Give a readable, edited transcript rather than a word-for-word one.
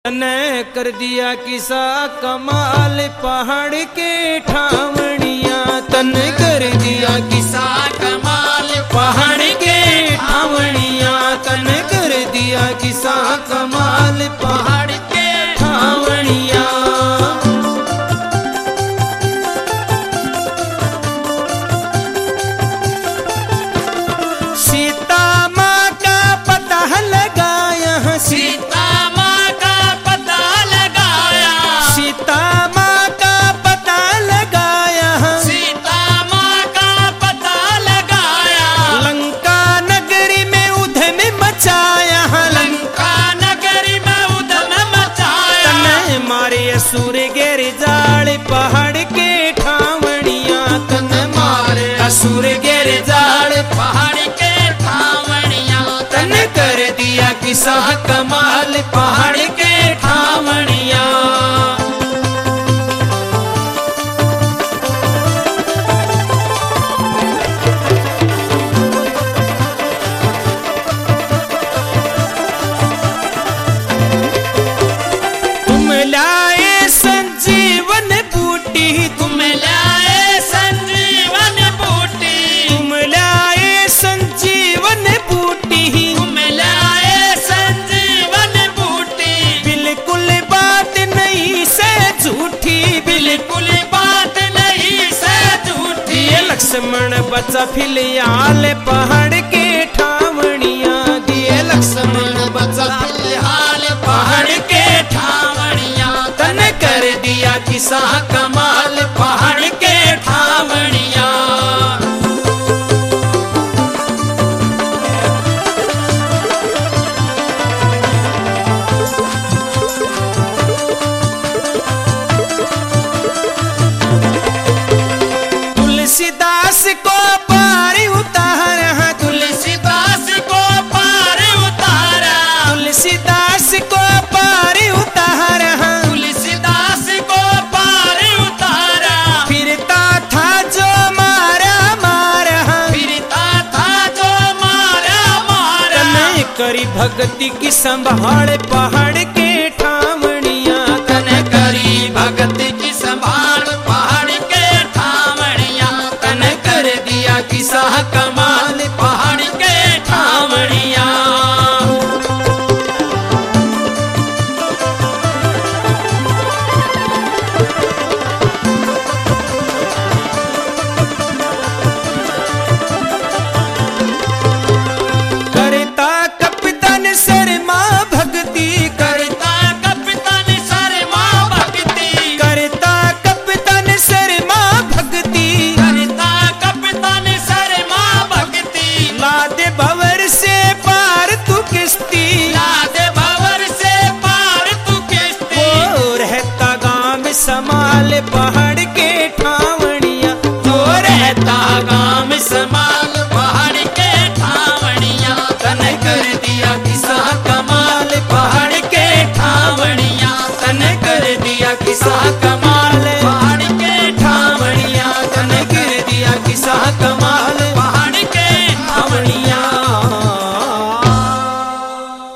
तने कर दिया किसा कमाल पहाड़ के ठावणिया। तन कर दिया किसा कमाल पहाड़ के ठावणिया। तन कर दिया किसा कमाल पहाड़ के ठावणिया। सीता माँ का पता लगाया। सीता असुर गिर जाल पहाड़ के ठावणिया। तन मारे असुर गिर जाल पहाड़ के ठावणिया। तन कर दिया किसा कमाल पहाड़ के ठावणिया। तुम लाए संजीवन बूटी। तुम लाए संजीवन बूटी। तुम लाए संजीवन बूटी। तुम लाए संजीवन बूटी। बिल्कुल बात नहीं से झूठी। बिल्कुल बात नहीं से झूठी। लक्ष्मण बचा फिलहाल पहाड़ के ठावणिया। दिए लक्ष्मण बचा फिलहाल पहाड़ के ठावणिया। तन कर दिया किसा कमाल पहाड़ के ठावणिया। तुलसीदास को पार उतारा। तुलसीदास को पार उतारा। तुलसीदास को पार उतारा। तुलसीदास को पार उतारा। फिरता था जो मारा मारा। फिरता था जो मारा मारा। तने करी भक्ति की संभाल पहाड़ के ठावणिया। तने करी भक्ति की संभाल पहाड़ के ठावणिया। तने कर दिया किसा कमाल पहाड़ के ठावणिया। करता कपितान शर्मा भक्ति। करता कपितान शर्मा भक्ति। करता कपितान शर्मा भक्ति। करता कपितान शर्मा भक्ति। लादे भंवर से पार तू किश्ती। लादे भंवर से पार तू किश्ती। वो रहता गांव समाल पहाड़ के ठावणिया। जो रहता गांव समाल पहाड़ के ठावणिया। तन कर दिया किसा कमाल पहाड़ के ठावणिया। तन कर दिया किसा